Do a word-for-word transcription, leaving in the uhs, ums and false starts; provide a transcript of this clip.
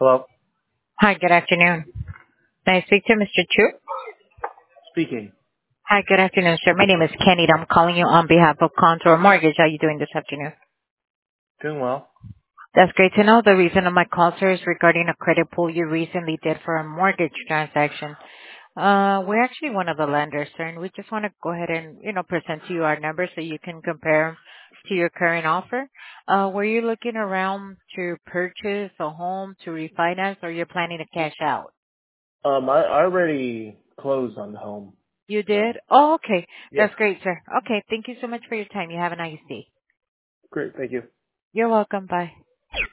Hello? Hi, good afternoon. May I speak to Mister Chu? Speaking. Hi, good afternoon, sir. My name is Kenny. I'm calling you on behalf of Contour Mortgage. How are you doing this afternoon? Doing well. That's great to know. The reason of my call, sir, is regarding a credit pull you recently did for a mortgage transaction. Uh, we're actually one of the lenders, sir, and we just want to go ahead and, you know, present to you our numbers so you can compare 'em to your current offer. Uh, were you looking around to purchase a home, to refinance, or you're planning to cash out? Um, I, I already closed on the home. You So, did? Oh, okay. yeah. That's great, sir. Okay. Thank you so much for your time. You have a nice day. Great. Thank you. You're welcome. Bye.